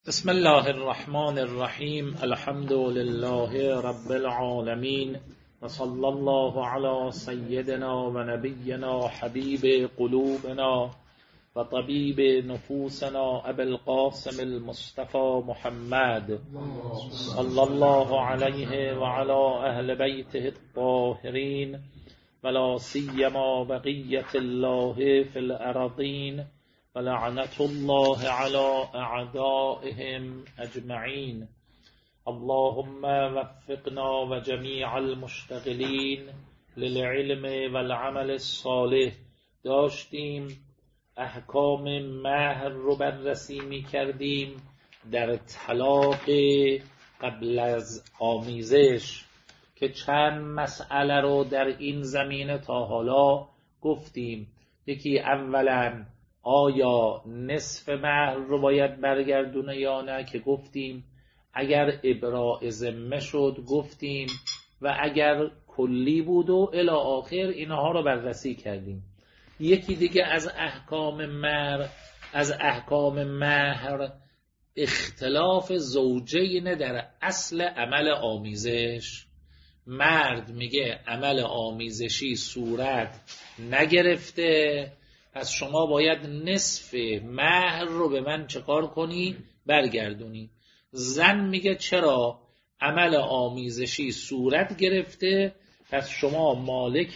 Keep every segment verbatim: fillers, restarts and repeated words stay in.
بسم الله الرحمن الرحیم. الحمد لله رب العالمین و صلی الله علی سیدنا و نبینا حبیب قلوبنا و طبیب نفوسنا ابی القاسم المصطفى محمد صلی الله علیه و علی اهل بیته الطاهرین و لا سیما بقیة الله فی الارضین و لعنت الله علی اعدائهم اجمعین. اللهم وفقنا و جمیع المشتغلین للعلم و العمل الصالح. داشتیم احکام مهر رو بررسی می کردیم در طلاق قبل از آمیزش که چند مسئله رو در این زمینه تا حالا گفتیم. یکی اولا آیا نصف مهر رو باید برگردونه یا نه، که گفتیم اگر ابراء ذمه شد گفتیم و اگر کلی بود و الی آخر اینها رو بررسی کردیم. یکی دیگه از احکام مهر از احکام مهر اختلاف زوجین در اصل عمل آمیزش. مرد میگه عمل آمیزشی صورت نگرفته، پس شما باید نصف مهر رو به من چکار کنی؟ برگردونی. زن میگه چرا عمل آمیزشی صورت گرفته، پس شما مالک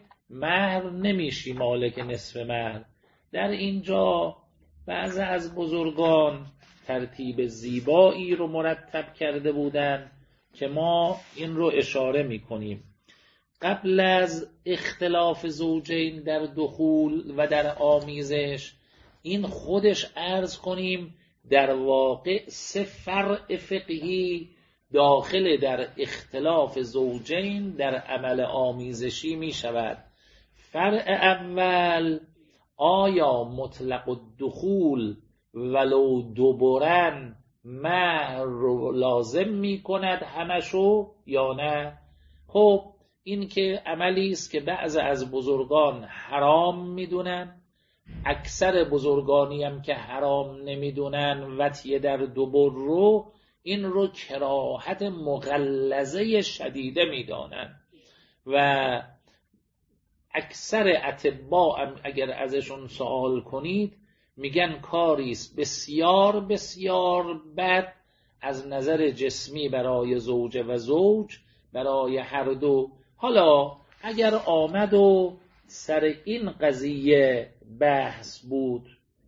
مهر نمیشی، مالک نصف مهر. در اینجا بعضی از بزرگان ترتیب زیبایی رو مرتب کرده بودن که ما این رو اشاره میکنیم. قبل از اختلاف زوجین در دخول و در آمیزش، این خودش عرض کنیم در واقع سه فرع فقهی داخل در اختلاف زوجین در عمل آمیزشی می شود. فرع اول، آیا مطلق الدخول ولو دبرن مهر رو لازم می کند همشو یا نه؟ خب این که عملی است که بعض از بزرگان حرام میدونن، اکثر بزرگانی هم که حرام نمیدونن وطیه در دبر رو این رو کراهت مغلظه شدیده میدانن و اکثر اطباء هم اگر ازشون سوال کنید میگن کاریست بسیار بسیار بد از نظر جسمی برای زوجه و زوج، برای هر دو. حالا اگر آمد و سر این قضیه بحث بود،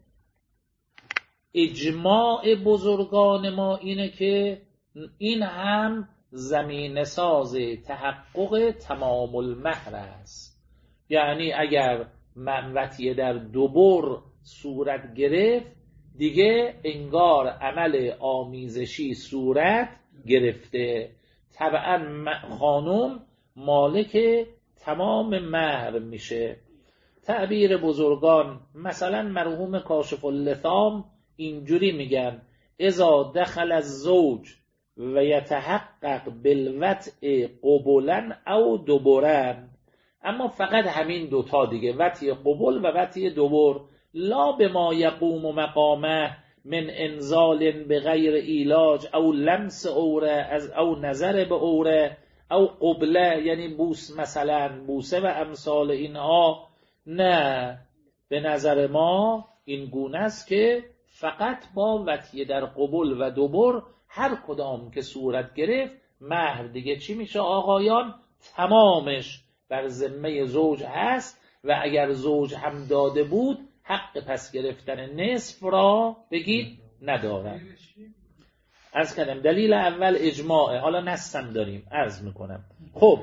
اجماع بزرگان ما اینه که این هم زمینه ساز تحقق تمام المهر است. یعنی اگر وطیه در دبر صورت گرفت دیگه انگار عمل آمیزشی صورت گرفته، طبعا خانم مالک تمام مهر میشه. تعبیر بزرگان مثلا مرحوم کاشف اللثام اینجوری میگن: اذا دخل الزوج و یتحقق بالوطء قبلا او دبرا. اما فقط همین دوتا دیگه، وطء قبل و وطء دبر، لا بما یقوم مقامه من انزال بغیر ایلاج او لمس اوره از او نظر به اوره او قبله، یعنی بوس مثلا بوسه و امثال اینها. نه، به نظر ما این گونه است که فقط با وطیه در قبل و دبر هر کدام که صورت گرفت مهر دیگه چی میشه آقایان؟ تمامش بر ذمه زوج هست و اگر زوج هم داده بود حق پس گرفتن نصف را بگید ندارد. عرض کردم دلیل اول اجماعه. حالا نصم داریم عرض میکنم. خب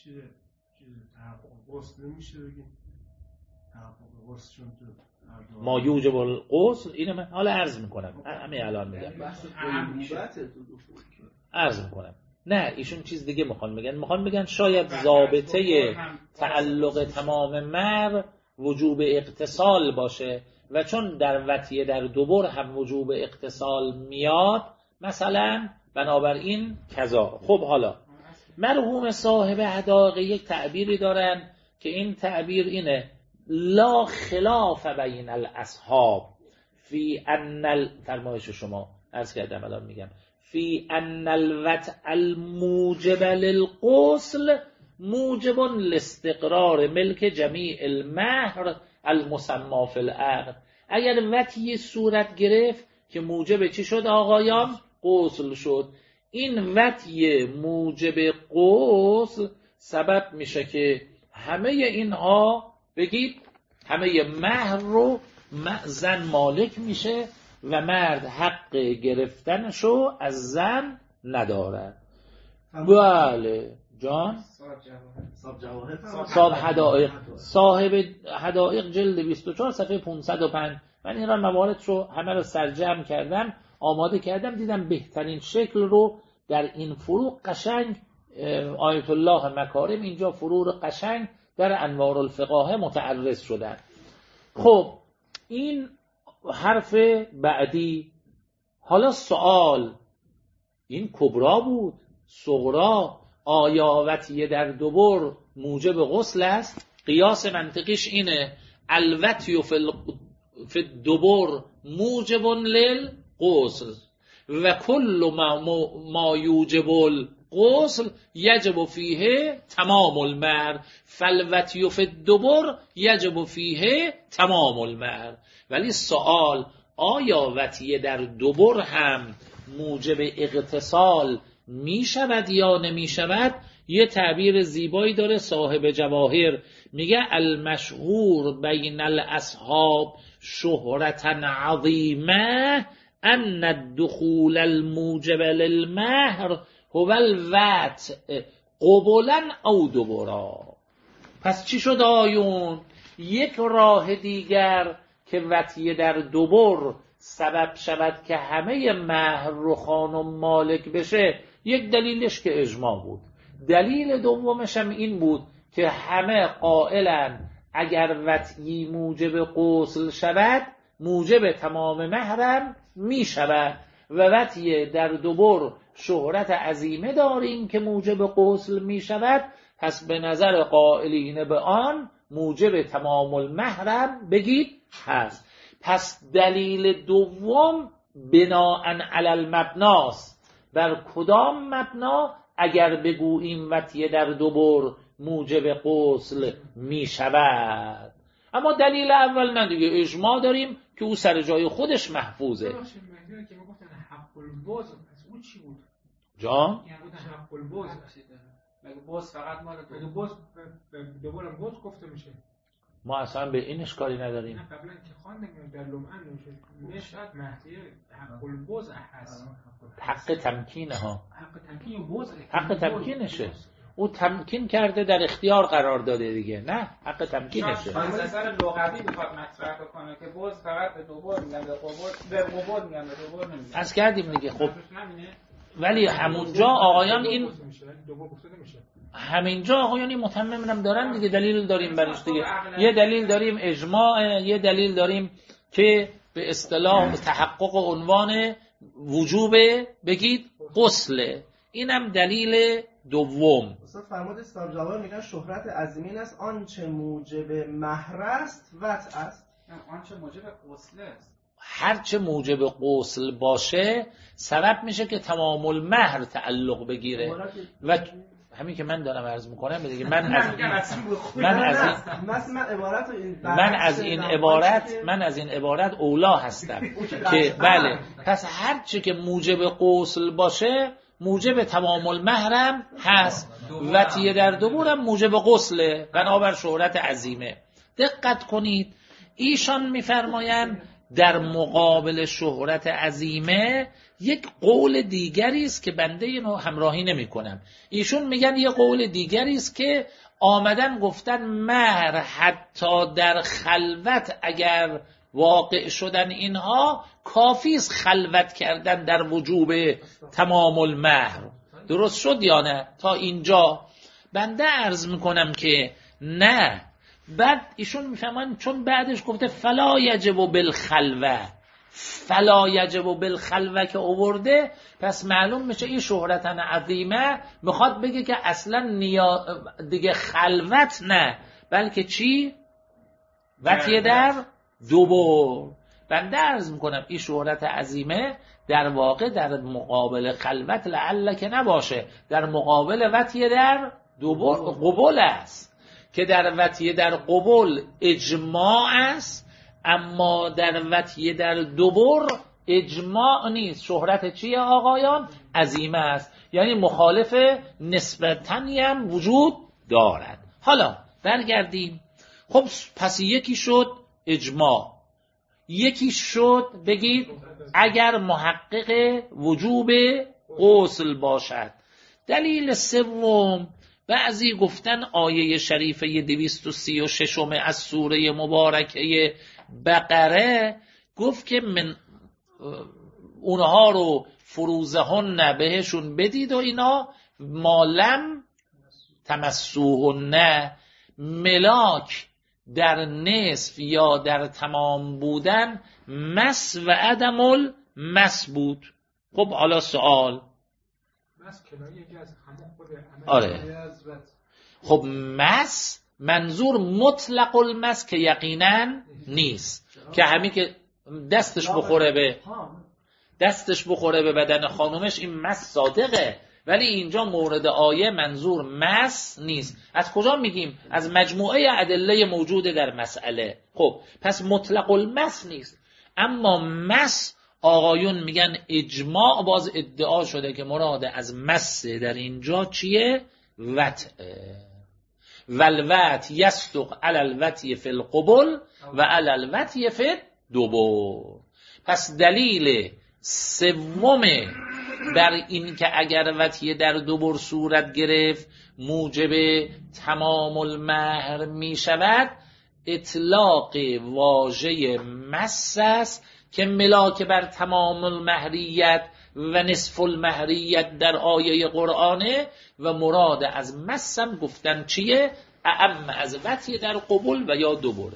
ما یوجب الغسل، اینه من حالا عرض میکنم، همه الان میگم عرض میکنم. نه ایشون چیز دیگه میخوان بگن، میخوان بگن شاید ضابطه تعلق تمام مهر وجوب اغتسال باشه و چون در وطیه در دبر هم وجوب اغتسال میاد مثلا، بنابراین کذا. خب حالا مرحوم صاحب حدائق یک تعبیری دارن که این تعبیر اینه: لا خلاف بین الاصحاب فی ان فرمایش شما عرض کردم الان میگم فی ان الوطء الموجب للغسل موجب لاستقرار ملک جمیع المهر المسمى فی العقد. اگر وطئی صورت گرفت که موجب چی شد آقایان؟ غسل شد. این وطئی موجب غسل سبب میشه که همه اینها بگید همه مهر رو زن مالک میشه و مرد حق گرفتنشو از زن نداره. بله جان صاحب حدائق صاحب حدائق جلد بیست و چهار صفحه پانصد و پنج. من این را موارد رو همه رو سرجم کردم آماده کردم، دیدم بهترین شکل رو در این فروع قشنگ آیت الله مکارم اینجا فروع قشنگ در انوار الفقاهه متعرض شدن. خب این حرف بعدی. حالا سوال این کبرا بود صغرا آیا وطیه در دبر موجب غسل است؟ قیاس منطقیش اینه الوطی فی الدبر موجب للغسل و کل ما, ما یوجب الغسل یجب فیه تمام المهر فالوطی فی الدبر یجب فیه تمام المهر. ولی سوال آیا وطیه در دبر هم موجب اغتسال می شود یا نمی شود؟ یه تعبیر زیبایی داره صاحب جواهر، میگه المشهور بین الاصحاب شهرتا عظیمه ان الدخول الموجب للمهر هو الوطء قبلا او دبرا. پس چی شد آیون؟ یک راه دیگر که وطیه در دبر سبب شود که همه مهر رو خانم مالک بشه، یک دلیلش که اجماع بود. دلیل دومش هم این بود که همه قائلن اگر وطئی موجب غسل شود موجب تمام مهرم می شود و وطیه در دبر شهرت عظیمه داریم که موجب غسل می شود، پس به نظر قائلین به آن موجب تمام المهرم بگید هست. پس دلیل دوم بناءً علی المبناست. بر کدام مبنا؟ اگر بگوییم وطیه در دبر موجب غسل می شود. اما دلیل اول نه دیگه، اجماع داریم که او سر جای خودش محفوظه. جان؟ مگه باز فقط مال مگه باز دوباره باز گفته میشه؟ ما اصلا به این اشکالی نداریم. نه قبلا که خواندیم در لمعن میشه نشد مهدی حق البوز هست. حق تمکینه ها. حق تمکین بوز حق تمکینشه. او تمکین کرده در اختیار قرار داده دیگه. نه حق تمکینشه. از نظر لغوی بخواد مطرح کنه که بوز فقط به دوبار میگن به قبول به قبول میگن به دوبار نمیگن. از کردیم دیگه. خب ولی همونجا آقایان این همینجا آقایان این متممم دارن دیگه، دلیل داریم برش دیگه. یه دلیل داریم اجماع، یه دلیل داریم که به اصطلاح تحقق عنوان وجوب بگید غسل. اینم دلیل دوم. استاد فرمود صاحب جواب میگن شهرت عظیمین است آنچه موجب مهر است وطء است. آنچه موجب غسل است. هر چه موجب غسل باشه سبب میشه که تمام المهر تعلق بگیره و همین که من دارم عرض میکنم دیگه. من از من از این من از این عبارت من از این عبارت اولا هستم که بله، پس هر چی که موجب غسل باشه موجب تمام المهرم هست. وطیه در دبرم موجب غسله بنابر شهرت عظیمه. دقت کنید ایشان میفرمایند در مقابل شهرت عظیمه یک قول دیگری است که بنده اینو همراهی نمی کنم. ایشون میگن یک قول دیگری است که آمدن گفتن مهر حتی در خلوت اگر واقع شدن اینها کافی است خلوت کردن در وجوب تمام المهر. درست شد یا نه؟ تا اینجا بنده عرض میکنم که نه. بعد ایشون میفهمن چون بعدش گفته فلا یجب بالخلوه، فلا یجب بالخلوه که آورده، پس معلوم میشه این شهرتن عظیمه میخواد بگه که اصلا نیا... دیگه خلوت نه، بلکه چی؟ وطیه در دبر. بنده عرض میکنم این شهرت عظیمه در واقع در مقابل خلوت لعل که نباشه، در مقابل وطیه در دوبر قبول است که در وطیه در قبول اجماع است، اما در وطیه در دوبر اجماع نیست. شهرت چیه آقایان؟ عظیمه است، یعنی مخالف نسبتاً هم وجود دارد. حالا برگردیم. خب پس یکی شد اجماع، یکی شد بگید اگر محقق وجوب غسل باشد. دلیل سوم، بعضی گفتن آیه شریفه دویست و سی و شش از سوره مبارکه بقره گفت که من اونها رو فروزهن بهشون بدید و اینا مالم تمسوهن، ملاک در نصف یا در تمام بودن مس و عدم المس بود. خب حالا سوال، مس کنایه که از همون خود عمل آره. خب مس منظور مطلق المس که یقینا نیست، که همین که دستش بخوره به دستش بخوره به بدن خانومش این مس صادقه، ولی اینجا مورد آیه منظور مس نیست. از کجا میگیم؟ از مجموعه ادله موجود در مسئله. خب پس مطلق المس نیست، اما مس آقایون میگن اجماع باز ادعا شده که مراد از مس در اینجا چیه؟ وطعه. والوط یصدق علی الوطی فی القبل و علی الوطی فی الدبر. پس دلیل سوم در این که اگر وطیه در دوبر صورت گرفت موجب تمام المهر می شود، اطلاق واژه مس است که ملاک بر تمام المهریت و نصف المهریت در آیه قرآنه و مراد از مس هم گفتن چیه؟ اعم از وطیه در قبول و یا دوبره.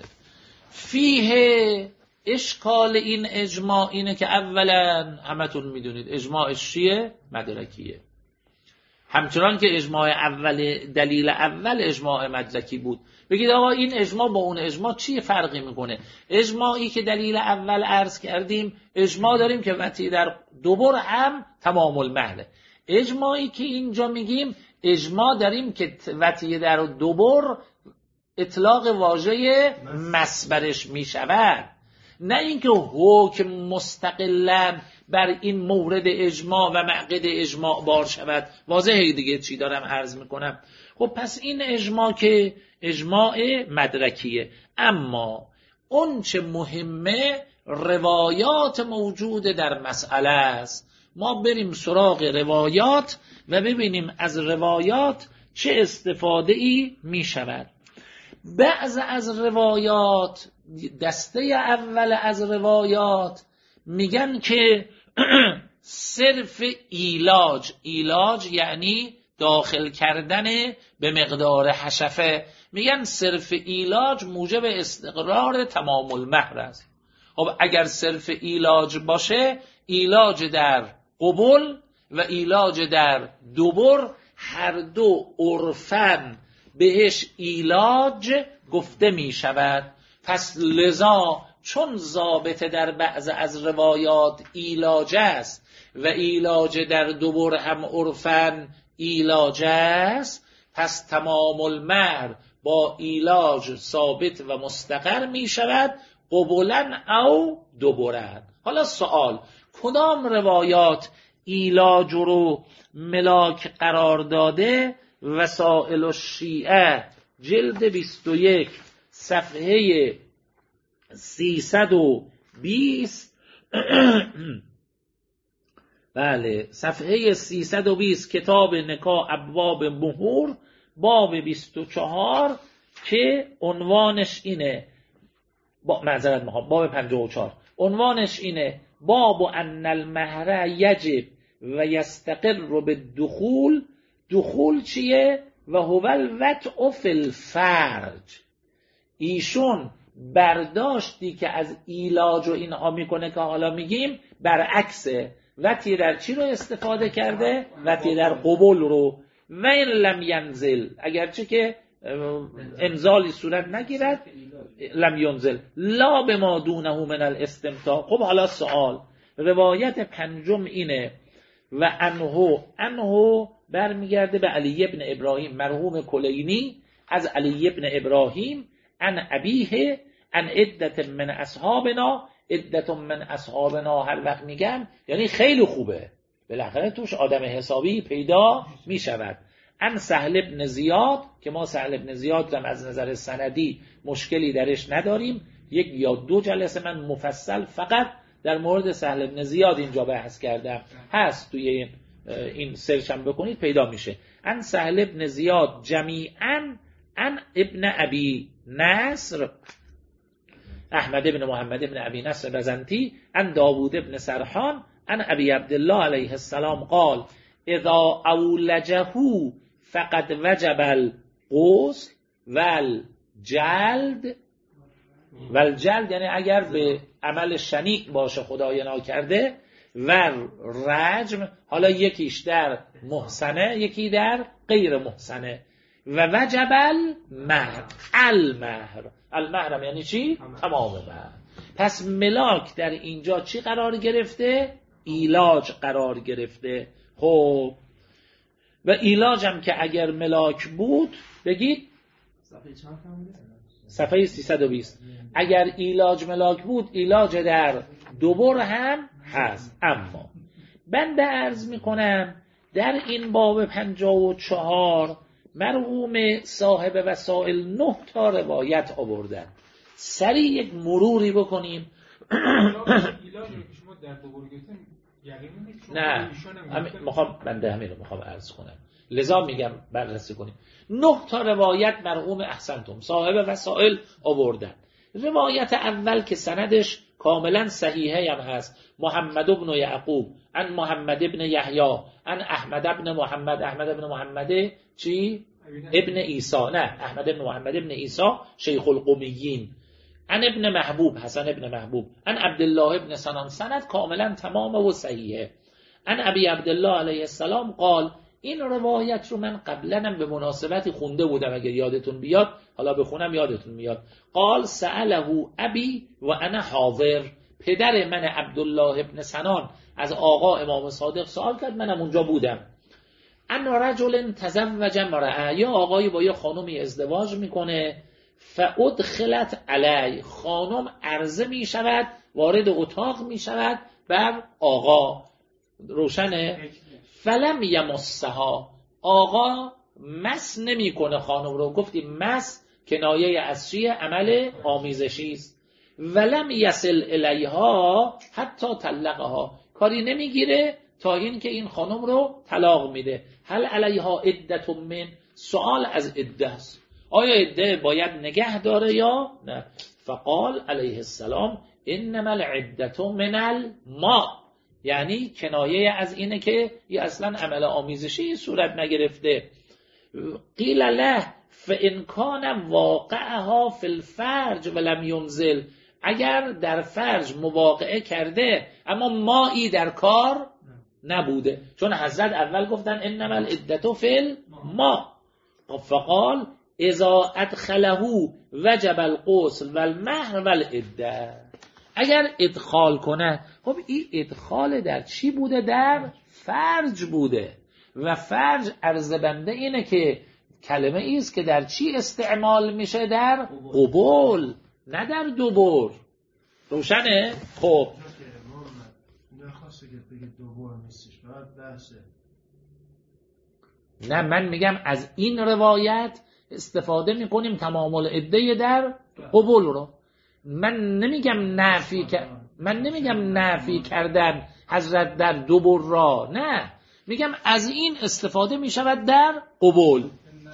فیه اشکال این اجماع اینه که اولا همتون میدونید اجماعش چیه؟ مدرکیه. همچنان که اجماع اول دلیل اول اجماع مدرکی بود. بگید آقا این اجماع با اون اجماع چی فرقی میکنه؟ اجماعی که دلیل اول عرض کردیم اجماع داریم که وطیه در دوبر هم تمام المهره. اجماعی که اینجا میگیم اجماع داریم که وطیه در دوبر اطلاق واژه مس برش میشود، نه اینکه حکم مستقلاً بر این مورد اجماع و معقد اجماع بار شود. واضحه دیگه چی دارم عرض میکنم. خب پس این اجماع که اجماع مدرکیه، اما اون چه مهمه روایات موجود در مسئله است. ما بریم سراغ روایات و ببینیم از روایات چه استفاده ای می شود. بعض از روایات، دسته اول از روایات میگن که صرف ایلاج، ایلاج یعنی داخل کردن به مقدار حشفه، میگن صرف ایلاج موجب استقرار تمام المهر است. خب اگر صرف ایلاج باشه، ایلاج در قبول و ایلاج در دوبر هر دو عرفاً بهش ایلاج گفته می شود. پس لذا چون ضابطه در بعض از روایات ایلاج است و ایلاج در دوبر هم عرفاً ایلاج است، پس تمام المهر با ایلاج ثابت و مستقر می شود، قبولاً او دوبراً. حالا سوال، کدام روایات ایلاج رو ملاک قرار داده؟ وسائل الشیعه جلد بیست و یک صفحه سیصد و بیست بله صفحه سیصد و بیست کتاب نکاح ابواب مهور باب بیست و چهار که عنوانش اینه، با معذرت میخوام باب پنجاه و چهار عنوانش اینه باب ان المهر یجب و یستقر بالدخول. دخول چیه؟ و هو الوطء فی الفرج. ایشون برداشتی که از ایلاج و اینها میکنه که حالا میگیم برعکسه. وطیه در چی رو استفاده کرده؟ وطیه در قبول رو. و این لم ینزل، اگرچه که انزالی صورت نگیرد، لم ینزل لا بما دونه من الاستمتاع. خب حالا سوال، روایت پنجم اینه و انهو انهو برمیگرده به علی ابن ابراهیم مرحوم کلینی از علی ابن ابراهیم ان ابیه ان عدت من اصحابنا. عدت من اصحابنا هر وقت میگن یعنی خیلی خوبه، بالاخره توش آدم حسابی پیدا میشود. ان سهل ابن زیاد که ما سهل ابن زیاد هم از نظر سندی مشکلی درش نداریم، یک یا دو جلسه من مفصل فقط در مورد سهل ابن زیاد اینجا بحث کردم، هست توی این سرچ هم بکنید پیدا میشه. ان سهل ابن زیاد جمیعا ان ابن ابی نصر احمد ابن محمد ابن ابی نصر بزنتی ان داوود ابن سرحان ان ابی عبدالله علیه السلام قال اذا اولجه فقد وجب الغسل والجلد. والجلد یعنی اگر به عمل شنیع باشه خدای ناکرده، و رجم حالا یکیش در محسنه یکی در غیر محسنه، و وجب المهر. المهر المهر یعنی چی؟ تمام مهر. پس ملاک در اینجا چی قرار گرفته؟ ایلاج قرار گرفته. خب و ایلاج هم که اگر ملاک بود بگید صفحه سیصد و بیست. اگر ایلاج ملاک بود ایلاج در دوبر هم هست. اما بنده عرض میکنم در این باب پنجاه و چهار مرحوم صاحب وسائل نه تا روایت آوردن. سریع یک مروری بکنیم. نه میخوام بنده همین رو میخوام عرض کنم، لذا میگم بررسی کنیم. نه تا روایت مرحوم احسنتم صاحب وسائل آوردن. روایت اول که سندش کاملا صحیحه هم هست، محمد ابن یعقوب ان محمد ابن یحیی ان احمد ابن محمد احمد ابن محمد چی؟ ابن عیسی، نه احمد ابن محمد ابن عیسی شیخ القمیین، ان ابن محبوب حسن ابن محبوب ان عبدالله ابن سنان. سند کاملا تمام و صحیحه. ان ابی عبدالله علیه السلام قال. این روایت رو من قبلا به مناسبتی خونده بودم، اگر یادتون بیاد حالا بخونم یادتون میاد. قال سأله ابی و انا حاضر. پدر من عبدالله ابن سنان از آقا امام صادق سوال کرد، منم اونجا بودم. ان رجل تزوج امرأة، یا آقای با یه خانومی ازدواج میکنه، فادخلت علی، خانم عرضه میشود وارد اتاق میشود بر آقا، روشنه؟ فلم یمسها، آقا مس نمیکنه خانم رو. گفتیم مس کنایه از چیه؟ عمل آمیزشی است. ولم یصل الیها حتی طلقها، کاری نمیگیره تا این که این خانم رو طلاق میده. هل علیها عدت من، سوال از عده است، آیا عده باید نگه داره یا نه؟ فقال علیه السلام انما العدت من الماء، یعنی کنایه از اینه که یه اصلا عمل آمیزشی صورت نگرفته. قیل له فان کان واقعها فی الفرج ولم ینزل، اگر در فرج مواقعه کرده اما مایی در کار نبوده، چون حضرت اول گفتن انما العدة فی الماء. فقال اذا ادخله وجب الغسل والمهر والعده، اگر ادخال کنه. خب این ادخال در چی بوده؟ در فرج بوده، و فرج عرض بنده اینه که کلمه ایست که در چی استعمال میشه؟ در قبول، نه در دوبر. روشنه؟ خب نه من میگم از این روایت استفاده میکنیم تمام العده در قبول رو. من نمیگم نفی من نمیگم نفی کردن حضرت در دوبر را، نه میگم از این استفاده میشود در قبول.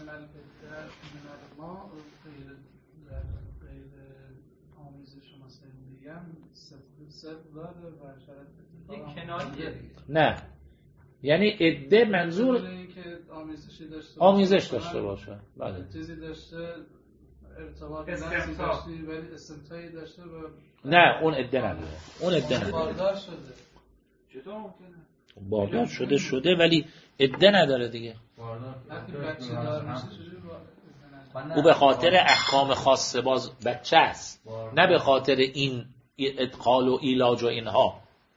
نه یعنی عده منظور آمیزش داشته باشه، بله چیزی داشته ارتباط نفسی داشته ولی استمتاعی داشته و نه اون عده نداره، اون عده نداره. باردار شده. چطور ممکنه؟ باردار شده شده ولی عده نداره دیگه. باردار وقتی بچه دار میشه چجوری او به خاطر احکام خاصه باز بچه است، نه به خاطر این ادخال و ایلاج و اینها.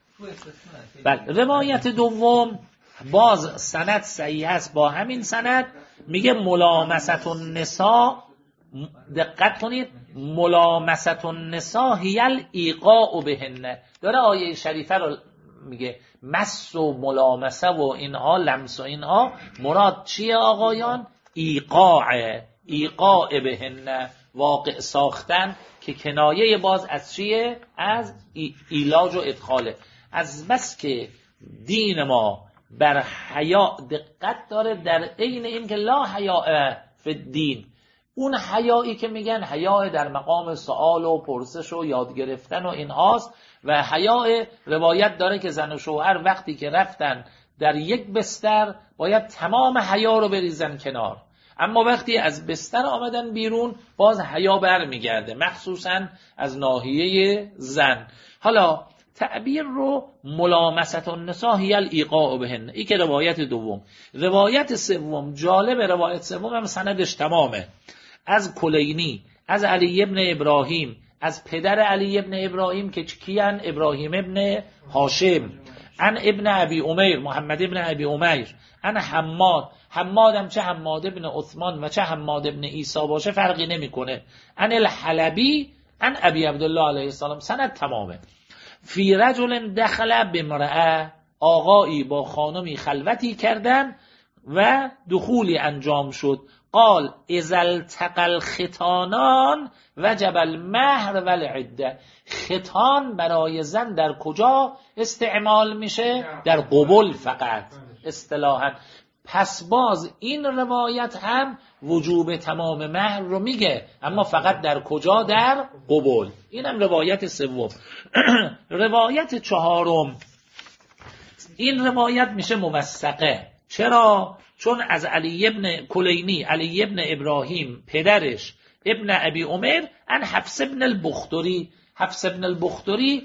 بله. روایت دوم باز سند صحیح است، با همین سند میگه ملامست النساء، دقت کنید، ملامست النساء هی الایقاء بهن، داره آیه شریفه رو میگه، مس و ملامسه و اینها، لمس و اینها، مراد چیه آقایان؟ ایقاع، ایقاع بهن، واقع ساختن، که کنایه باز از چیه؟ از ایلاج و ادخاله. از بس که دین ما بر حیا دقت داره، در عین این که لا حیا فی دین، اون حیایی که میگن حیا در مقام سوال و پرسش و یاد گرفتن و اینهاست، و حیا روایت داره که زن و شوهر وقتی که رفتن در یک بستر باید تمام حیا رو بریزن کنار، اما وقتی از بستر آمدن بیرون باز حیا برمیگرده، مخصوصا از ناحیه زن. حالا تعبیر رو ملامست النساء هی الایقاء بهن، این که روایت دوم. روایت سوم جالب، روایت سوم هم سندش تمامه، از کلینی، از علی ابن ابراهیم، از پدر علی ابن ابراهیم که کیان؟ ابراهیم ابن هاشم، ان ابن ابی امیر، محمد ابن ابی امیر، ان حماد، حماد هم چه حماد ابن عثمان و چه حماد ابن عیسی باشه فرقی نمیکنه، ان الحلبی، ان ابی عبدالله علیه السلام، سند تمامه. فی رجل دخل بامرأه، آقایی با خانمی خلوتی کردن و دخولی انجام شد. قال اذا التقى الختانان وجب المهر والعده. ختان برای زن در کجا استعمال میشه؟ در قبول فقط اصطلاحاً. پس باز این روایت هم وجوب تمام مهر رو میگه، اما فقط در کجا؟ در قبول. اینم روایت سوم. روایت چهارم، این روایت میشه موثقه. چرا؟ چون از علی ابن کلینی، علی ابن ابراهیم، پدرش ابن ابی عمر، ان حفص ابن البختری، حفص ابن البختری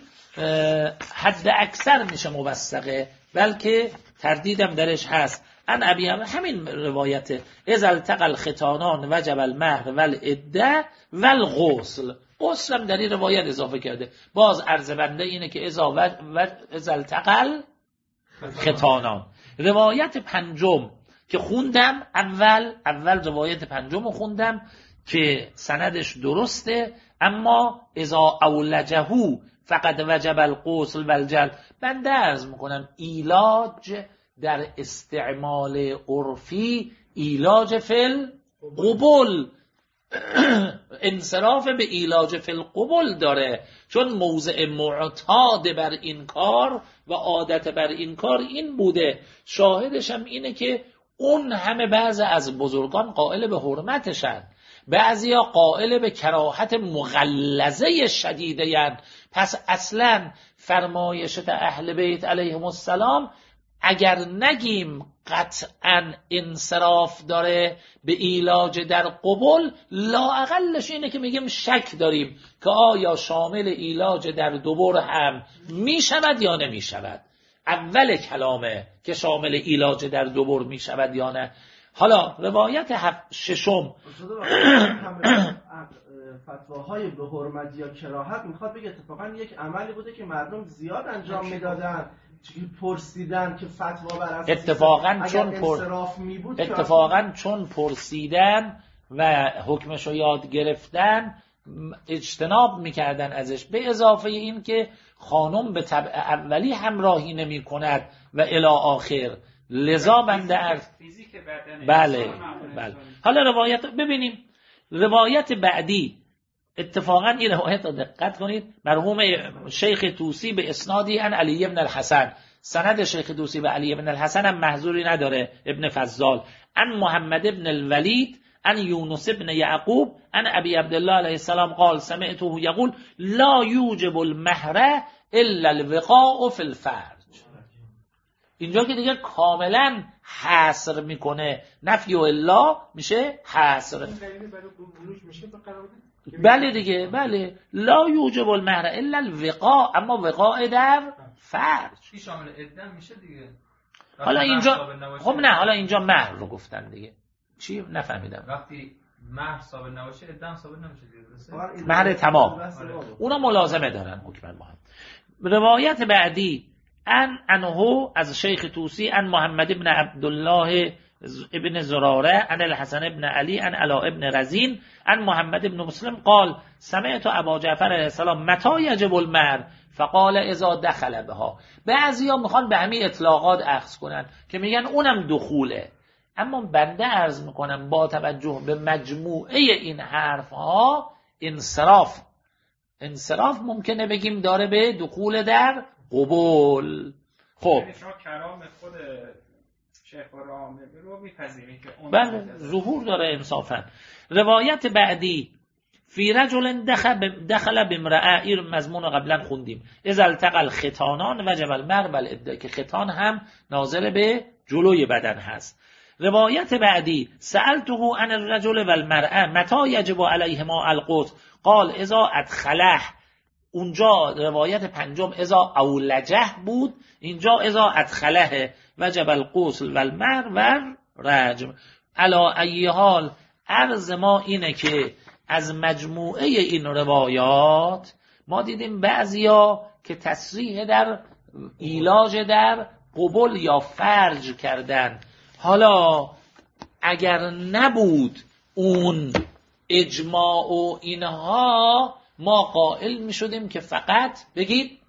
حد اکثر میشه موثقه، بلکه تردیدم درش هست. ان ابی عمر، همین روایت، اذا التقى الختانان وجب المهر والعده والغسل. غسل هم در این روایت اضافه کرده. باز عرض بنده اینه که اذا و اذا التقى الختانان. روایت پنجم که خوندم اول اول روایت پنجم رو خوندم که سندش درسته، اما اذا اولجهو فقط وجب الغسل والجل. بنده عرض میکنم ایلاج در استعمال عرفی، ایلاج فل قبول، انصراف به ایلاج فل قبول داره، چون موضع معتاد بر این کار و عادت بر این کار این بوده. شاهدش هم اینه که اون همه بعض از بزرگان قائل به حرمتشن، بعضیا قائل به کراهت مغلظه شدیده ین. پس اصلا فرمایشت اهل بیت علیهم السلام اگر نگیم قطعا انصراف داره به ایلاج در قبول، لااقلش اینه که میگیم شک داریم که آیا شامل ایلاج در دبر هم میشود یا نمیشود. اول کلامه که شامل ایلاج در دبر میشود یا نه. حالا روایت ششم، فتواهای به حرمت یا کراهت میخواد بگه اتفاقا یک عملی بوده که مردم زیاد انجام میدادن، پرسیدن که فتوا بر اساس اتفاقا چون پر... اتفاقا چون پرسیدن و حکمشو یاد گرفتن اجتناب میکردن ازش، به اضافه این که خانم به طبع اولی همراهی نمی کند و الی آخر. لذا بنده عرض بله بله. حالا روایت ببینیم. روایت بعدی اتفاقا این روایت رو دقت کنید، مرحوم شیخ طوسی به اسنادی ان علی ابن الحسن، سند شیخ طوسی به علی ابن الحسن هم محظوری نداره، ابن فضال، ان محمد ابن الولید، ان یونس ابن یعقوب، ان ابی عبدالله علیه السلام قال سمعته یقول لا یوجب المهر الا الوقاء فی الفرج. اینجا که دیگه کاملا حصر میکنه، نفی و الا میشه حصر. بله دیگه، بله. لا یوجب المهر الا الوقاء، اما وقاء در فرج شامل عده میشه دیگه. حالا اینجا خب نه، حالا اینجا مهر رو گفتن دیگه. چی نفهمیدم. وقتی مهر ثابت نباشه ادعا ثابت نمیشه. مهر تمام اونا ملازمه دارن حکم ما هم. روایت بعدی ان انه از شیخ توسی ان محمد ابن عبدالله ابن زراره ان الحسن ابن علی ان علا ابن رزین ان محمد ابن مسلم قال سمعت ابا جعفر علیه السلام متى یجب المهر فقال اذا دخل بها. بعضیا میخوان به همین اطلاقات اخذ کنن که میگن اونم دخوله، اما بنده عرض میکنم با توجه به مجموعه این حرف ها انصراف انصراف ممکنه بگیم داره به دخول در قبول. خب شما کلام خود شیخ رامبی رو میپذیرید که اون بله ظهور داره انصافا. روایت بعدی فی رجل دخل دخل بامرأه، این مضمون قبلا خوندیم، اذا التقى الختانان وجب المهر بالعده، که ختان هم ناظر به جلوی بدن هست. روایت بعدی سألته عن الرجل والمرأه متى یجب علیهما الغسل قال اذا ادخله. اونجا روایت پنجم اذا اولجه بود، اینجا اذا ادخله وجب الغسل والمهر والرجم. علی ای حال عرض ما اینه که از مجموعه این روایات ما دیدیم بعضیا که تصریح در ایلاج در قبول یا فرج کردن. حالا اگر نبود اون اجماع و اینها ما قائل می شدیم که فقط بگید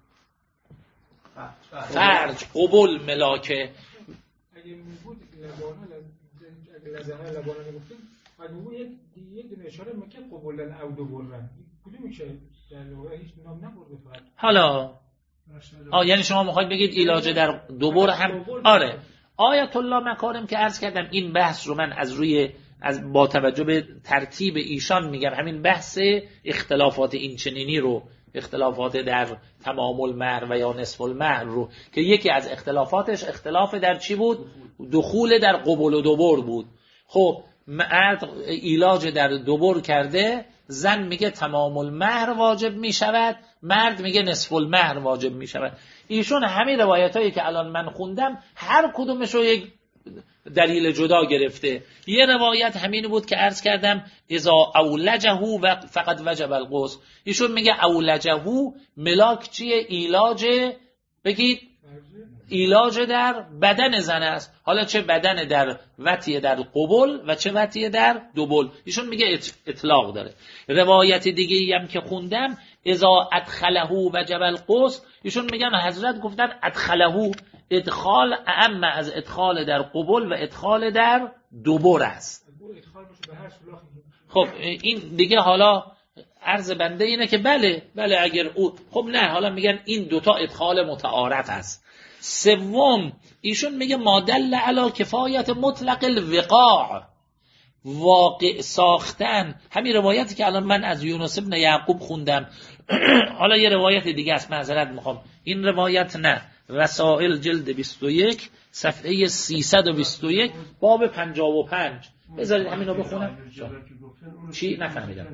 فرج قبول ملاکه. اگه بود لبانه اگه لزنه لبانه نگفتیم اگه بود یک دونه اشاره میگه قبولن او دو برن کدوم میشه در واقع هیچ نام نبرده فقط. حالا آه یعنی شما میخواید بگید ایلاج در دوبار هم آره. آیت الله مکارم که عرض کردم این بحث رو من از روی از با توجه به ترتیب ایشان میگم، همین بحث اختلافات این چنینی رو، اختلافات در تمام المهر و یا نصف المهر رو، که یکی از اختلافاتش اختلاف در چی بود؟ دخول در قبول و دوبر بود. خب مرد ایلاج در دوبر کرده، زن میگه تمام المهر واجب میشود، مرد میگه نصف المهر واجب میشود. ایشون همین روایتایی که الان من خوندم هر کدومش رو یک دلیل جدا گرفته. یه روایت همین بود که عرض کردم اذا اولجه و فقط وجب الغسل. ایشون میگه اولجه ملاک چیه؟ ایلاج، بگید ایلاج در بدن زن است. حالا چه بدن در وطیه در قبول و چه وطیه در دوبل. ایشون میگه اطلاق داره. روایت دیگه ای هم که خوندم اذا ادخله وجب الغسل، ایشون میگن حضرت گفتن ادخله، ادخال اعم از ادخال در قبول و ادخال در دوبر است. خب این دیگه حالا عرض بنده اینه که بله بله اگر او، خب نه، حالا میگن این دوتا ادخال متعارف است. سوم ایشون میگه مادل علی کفایت مطلق الوقاع، واقع ساختن. همین روایتی که الان من از یونس ابن یعقوب خوندم. حالا یه روایت دیگه است، معذرت میخوام، این روایت نه، رسائل جلد بیست و یک صفحه سیصد و بیست و یک باب پنجاه و پنج. بذارید همین رو بخونم. چی؟ نفهمیدم.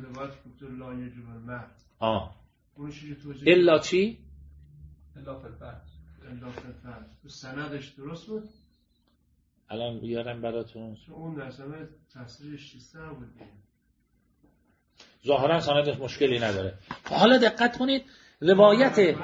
آه الا چی؟ الا فلفرد. الا فلفرد. تو سندش درست بود؟ الان بیارم براتون. اون در سند تصریحش چیستر بود. ظاهرا سندش مشکلی نداره. حالا دقت کنید، روایت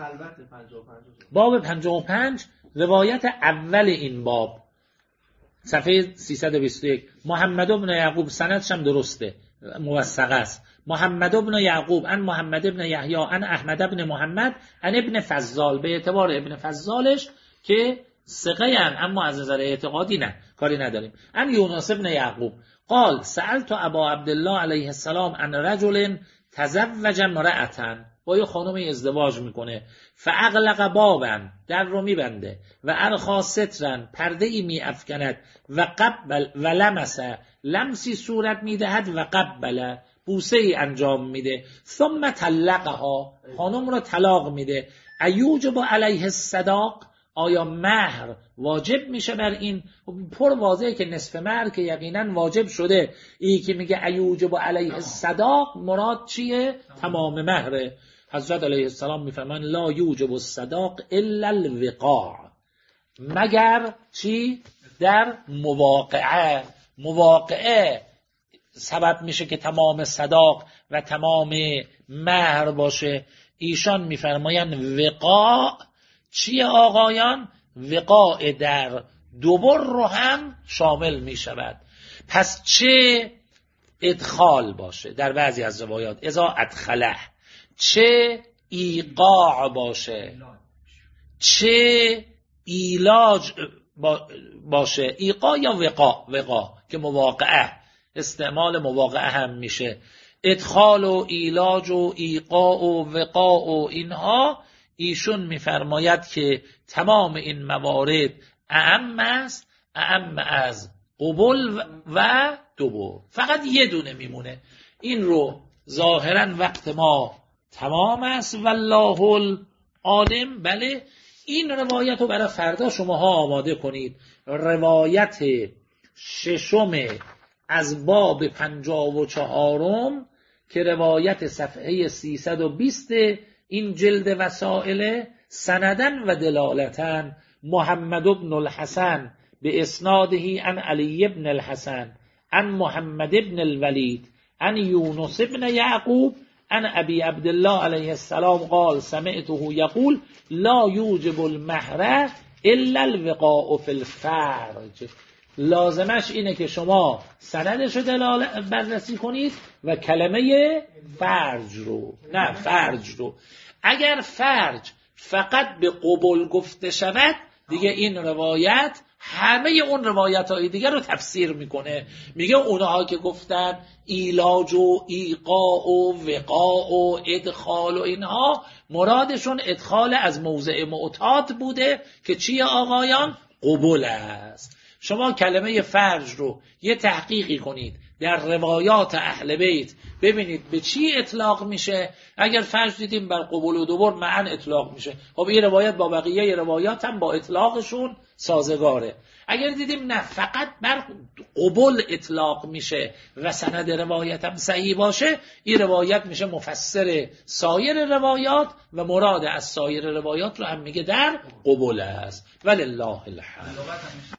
باب پنجاه و پنج روایت اول این باب صفحه سیصد و بیست و یک محمد ابن یعقوب، سندش هم درسته، موثق است. محمد ابن یعقوب ان محمد ابن یحیی ان احمد ابن محمد ان ابن فضال، به اعتبار ابن فضالش که ثقه ان اما از نظر اعتقادی نه، کاری نداریم. ان یونس ابن یعقوب قال سألت ابا عبدالله علیه السلام ان رجل تزوج امرأة، با یه خانم ازدواج میکنه، فاغلق بابا، در رو میبنده، و ارخا سترن، پرده ای میافکند، و قبل و لمس، لمسی صورت میدهد، و قبل، بوسه ای انجام میده، ثم طلقها، خانم رو طلاق میده. ایوجب علیه الصداق، آیا مهر واجب میشه بر این؟ پر واضحه که نصف مهر که یقینا واجب شده. این که میگه ایوجب علیه الصداق مراد چیه؟ تمام مهره. حضرت علیه السلام میفرمان لا یوجب الصداق الا الوقاع، مگر چی؟ در مواقعه. مواقعه سبب میشه که تمام صداق و تمام مهر باشه. ایشان میفرمایند وقاع چیه آقایان؟ وقاع در دوبر رو هم شامل میشود. پس چه ادخال باشه در بعضی از روایات اذا ادخله، چه ایقاع باشه، چه ایلاج باشه، ایقاع یا وقاع، وقاع که مواقعه، استعمال مواقعه هم میشه. ادخال و ایلاج و ایقاع و وقاع و اینها ایشون میفرماید که تمام این موارد اعم است، اعم از قبول و دوبر. فقط یه دونه میمونه. این رو ظاهرا وقت ما تمام است والله العالم. بله این روایت رو برای فردا شماها آماده کنید. روایت ششم از باب پنجاه و چهارم که روایت صفحه سیصد و بیست این جلد وسائل، سندن و دلالتن محمد بن الحسن به اسناده عن علی بن الحسن عن محمد بن الولید عن یونس بن یعقوب عن ابی عبدالله علیه السلام قال سمعته یقول لا یوجب المهر الا الوقاء فی الفرج. لازمش اینه که شما سندش رو بررسی کنید و کلمه فرج رو، نه فرج رو. اگر فرج فقط به قبول گفته شود دیگه این روایت همه اون روایت های دیگر رو تفسیر میکنه. میگه اونها که گفتن ایلاج و ایقاع و وقاع و ادخال و اینها مرادشون ادخال از موضع معتاد بوده که چیه آقایان؟ قبول است. شما کلمه فرج رو یه تحقیقی کنید در روایات اهل بیت ببینید به چی اطلاق میشه. اگر فرج دیدیم بر قبول و دوبر معن اطلاق میشه، خب این روایت با بقیه روایات هم با اطلاقشون سازگاره. اگر دیدیم نه فقط بر قبول اطلاق میشه و سند روایت هم صحیح باشه، این روایت میشه مفسر سایر روایات و مراد از سایر روایات رو هم میگه در قبول است. ولله الحمد.